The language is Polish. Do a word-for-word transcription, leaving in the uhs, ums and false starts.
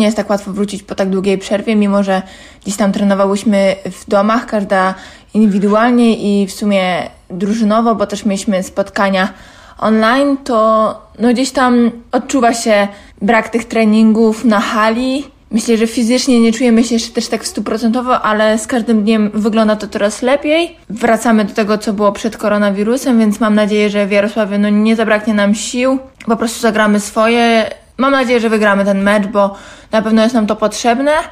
nie jest tak łatwo wrócić po tak długiej przerwie, mimo że gdzieś tam trenowałyśmy w domach, każda indywidualnie i w sumie drużynowo, bo też mieliśmy spotkania online, to no gdzieś tam odczuwa się brak tych treningów na hali. Myślę, że fizycznie nie czujemy się jeszcze też tak stuprocentowo, ale z każdym dniem wygląda to coraz lepiej. Wracamy do tego, co było przed koronawirusem, więc mam nadzieję, że w Jarosławiu no, nie zabraknie nam sił. Po prostu zagramy swoje. Mam nadzieję, że wygramy ten mecz, bo na pewno jest nam to potrzebne.